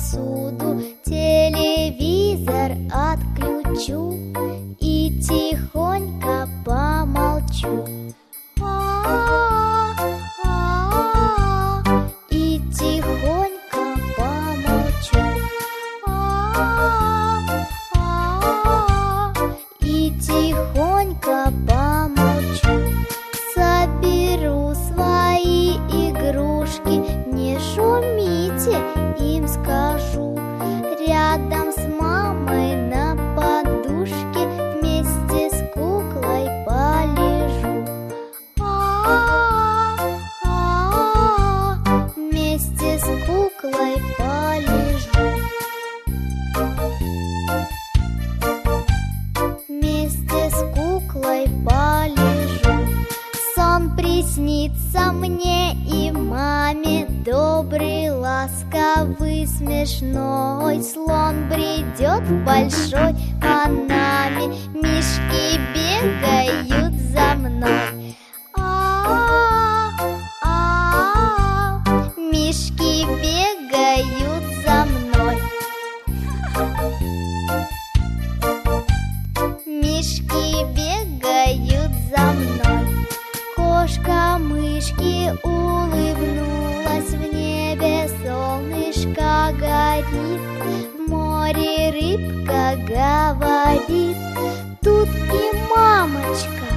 посуду, телевизор отключу и тихонько помолчу. И тихонько помолчу. И тихонько помолчу. Соберу свои игрушки, не шумите, им скажу. Рядом с мамой на подушке вместе с куклой полежу. Вместе с куклой полежу. Вместе с куклой полежу. Сон приснится мне и маме, добрый, ласковый, смешной. Слон бредет большой по нами, мишки бегают за мной. Мишки бегают за мной. Мишки бегают за мной. Кошка-мышки улыбнулась, в небе солнышко горит, в море рыбка говорит: тут и мамочка.